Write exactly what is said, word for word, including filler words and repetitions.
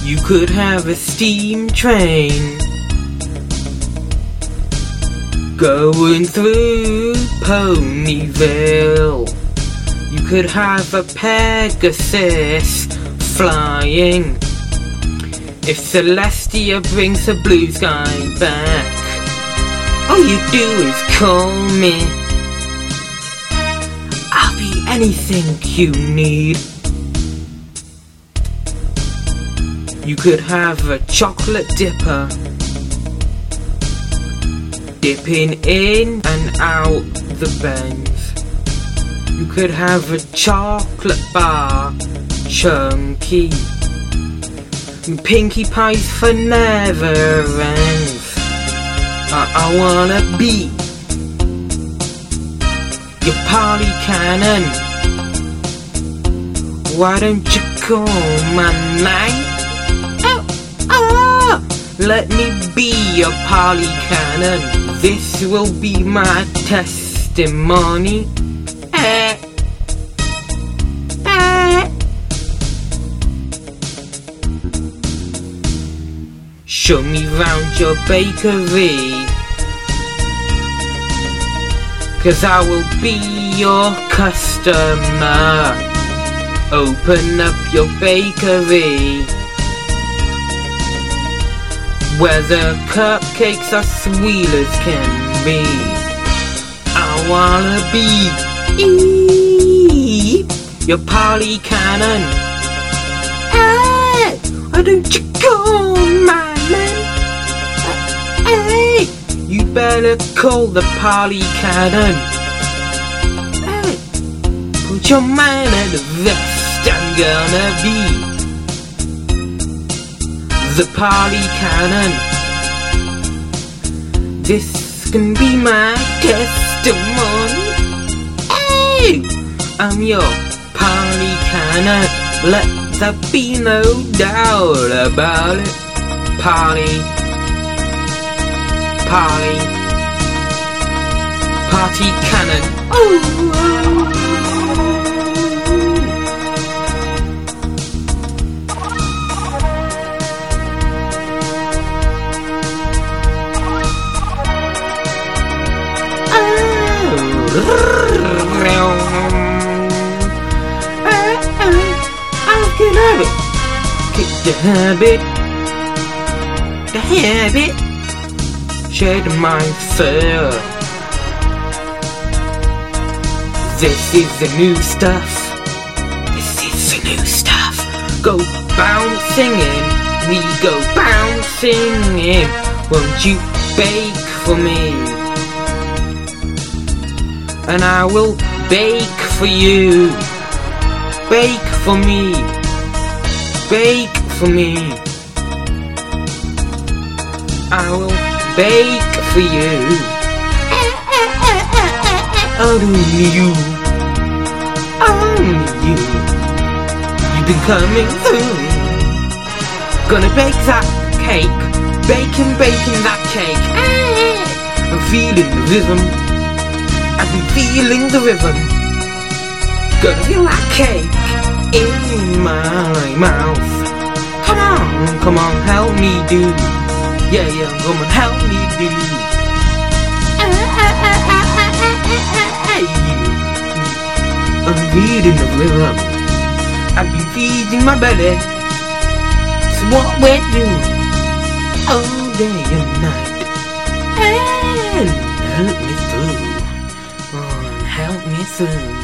You could have a steam train going through Ponyville. You could have a Pegasus flying if Celestia brings the blue sky back. All you do is call me. I'll be anything you need. You could have a chocolate dipper dipping in and out the bends. You could have a chocolate bar chunky. Pinkie Pies for never ends. I, I wanna be your Polly Cannon. Why don't you call my name? Oh, oh, let me be your Polly Cannon. This will be my testimony. Eh, eh. Show me round your bakery, 'cause I will be your customer. Open up your bakery, where the cupcakes are sweet as can be. I wanna be ee, your Polly Cannon. Hey, why don't you call my name? Hey, you better call the Polly Cannon. Hey, put your mind at the vest. I'm gonna be the Polly Cannon. This can be my testimony. Hey, I'm your Polly Cannon. Let there be no doubt about it. Polly, Polly, Party Cannon. Oh, oh. I can have it. Kick the habit, the habit, shed my fur. This is the new stuff. This is the new stuff. Go bouncing in, we go bouncing in. Won't you bake for me? And I will bake for you. Bake for me. Bake for me. I will bake for you. Only you. Only you. You've been coming through. Gonna bake that cake. Baking, baking that cake. I'm feeling the rhythm. I've been feeling the rhythm. Gonna feel that cake in my mouth. Come on, come on, help me do. Yeah, yeah, come on, help me do. I'm feeling the rhythm. I've been feeding my belly. It's what we're doing all day and night. And help me through. Help me through.